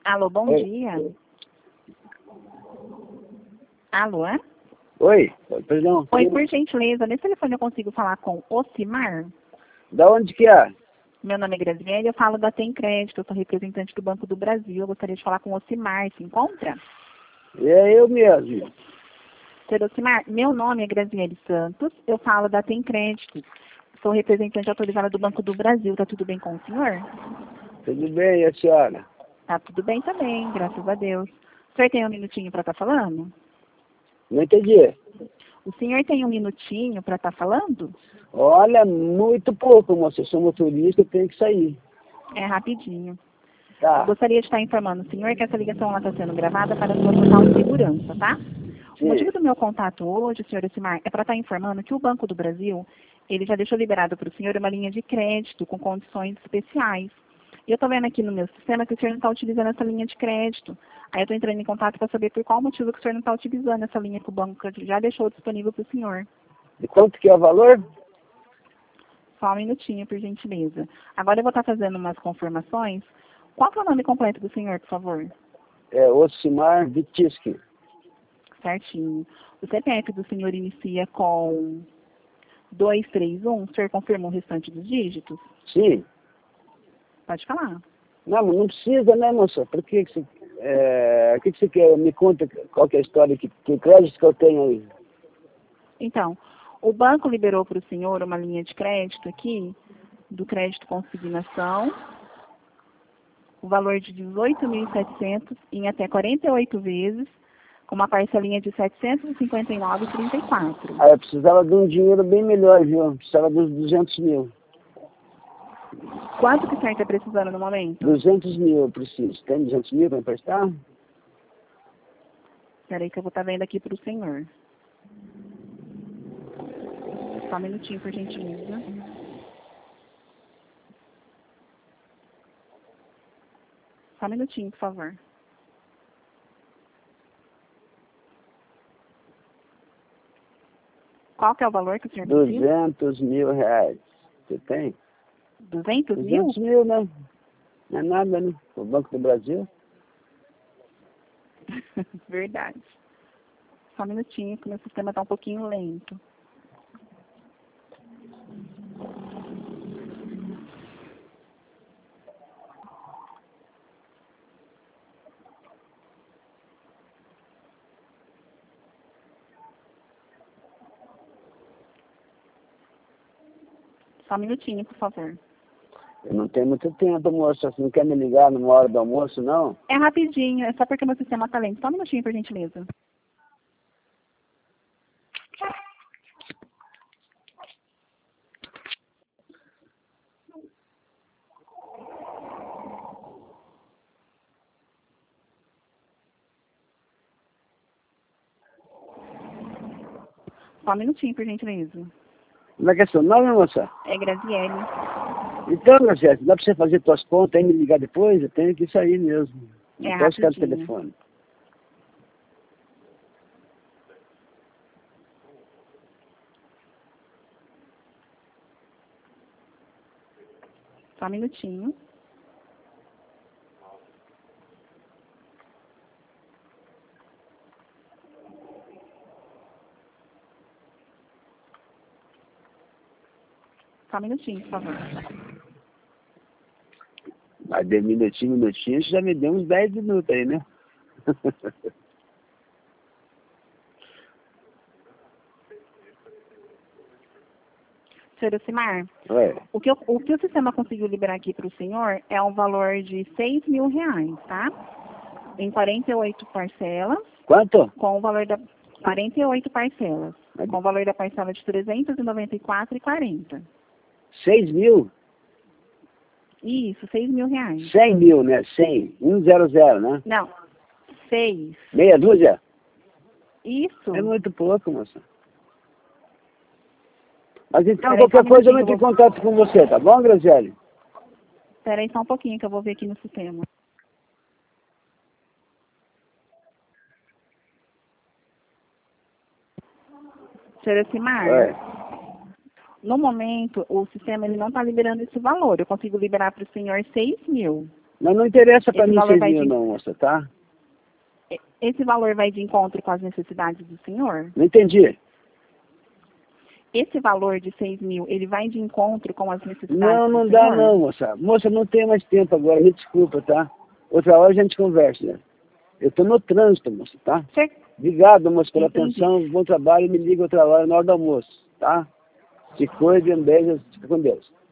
Alô, bom Oi. dia. Alô, é? Oi, perdão. Oi, por gentileza, nesse telefone eu consigo falar com Ocimar? Da onde que é? Meu nome é Graziele, eu falo da Tem Crédito, eu sou representante do Banco do Brasil, eu gostaria de falar com Ocimar, se encontra? É eu mesmo. Senhor Ocimar, meu nome é Graziele Santos, eu falo da Tem Crédito, sou representante autorizada do Banco do Brasil, tá tudo bem com o senhor? Tudo bem, e a senhora? Tá tudo bem também, graças a Deus. O senhor tem um minutinho para estar falando? Não entendi. O senhor tem um minutinho para estar falando? Olha, muito pouco, moça. Eu sou motorista, eu tenho que sair. É rapidinho. Eu Tá. gostaria de estar informando o senhor que essa ligação está sendo gravada para sua total segurança, tá? O motivo Sim. do meu contato hoje, senhor Ocimar, é para estar informando que o Banco do Brasil, ele já deixou liberado para o senhor uma linha de crédito com condições especiais. E eu estou vendo aqui no meu sistema que o senhor não está utilizando essa linha de crédito. Aí eu estou entrando em contato para saber por qual motivo que o senhor não está utilizando essa linha que o banco já deixou disponível para o senhor. E quanto que é o valor? Só um minutinho, por gentileza. Agora eu vou estar fazendo umas confirmações. Qual que é o nome completo do senhor, por favor? É Ocimar Vitisky. Certinho. O CPF do senhor inicia com 231. O senhor confirma o restante dos dígitos? Sim. Pode falar. Não, mas não precisa, né, moça? Por que você... o que você quer? Me conta qual que é a história, que crédito que eu tenho aí. Então, o banco liberou para o senhor uma linha de crédito aqui, do crédito consignação, o valor de 18.700 em até 48 vezes, com uma parcelinha de 759,34. Ah, eu precisava de um dinheiro bem melhor, viu? Eu precisava dos 200 mil. Quanto que o senhor está precisando no momento? 200 mil eu preciso. Tem 200 mil para emprestar? Espera aí que eu vou estar vendo aqui para o senhor. Só um minutinho, por gentileza. Só um minutinho, por favor. Qual que é o valor que o senhor precisa? 200 mil reais. Você tem? 200 mil? 200 mil, né? Não é nada, né? O Banco do Brasil. Verdade. Só um minutinho, que o meu sistema está um pouquinho lento. Só um minutinho, por favor. Eu não tenho muito tempo, moço. Você não quer me ligar numa hora do almoço, não? É rapidinho, é só porque meu sistema está lento. Só um minutinho, por gentileza. Só um minutinho, por gentileza. Como é que é seu nome, moça? É Graziele. Então, meu chefe, dá pra você fazer tuas contas e me ligar depois? Eu tenho que sair mesmo. Não É posso ficar no rapidinho. telefone. Só um minutinho. Só um minutinho, por favor. Mas de minutinho, você já me deu uns 10 minutos aí, né? Senhor Ocimar, Ué, o que o sistema conseguiu liberar aqui para o senhor é um valor de R$ 6.000, tá? Em 48 parcelas, quanto? com o valor da 48 parcelas, Mas com o valor da parcela de R$ 394,40. 6 mil? Isso, R$ 6.000. 100 mil, né? 100. 100, né? Não, 6. Meia dúzia? Isso. É muito pouco, moça. Mas então, Peraí, só qualquer um coisa eu minutinho entro que em eu vou... contato com você, tá bom, Graziele? Peraí só um pouquinho que eu vou ver aqui no sistema. Senhor Ocimar, Ué. no momento, o sistema ele não está liberando esse valor. Eu consigo liberar para o senhor 6 mil. Mas não interessa para Esse mim valor 6 vai mil de- não, moça, tá? Esse valor vai de encontro com as necessidades do senhor? Não entendi. Esse valor de 6 mil, ele vai de encontro com as necessidades Não, do não senhor? dá não, moça. Moça, não tenho mais tempo agora, me desculpa, tá? Outra hora a gente conversa, né? Eu tô no trânsito, moça, tá? Obrigado, moça, pela Entendi. atenção, bom trabalho, me liga outra hora na hora do almoço, tá? Se cuide, um beijo, fica com Deus.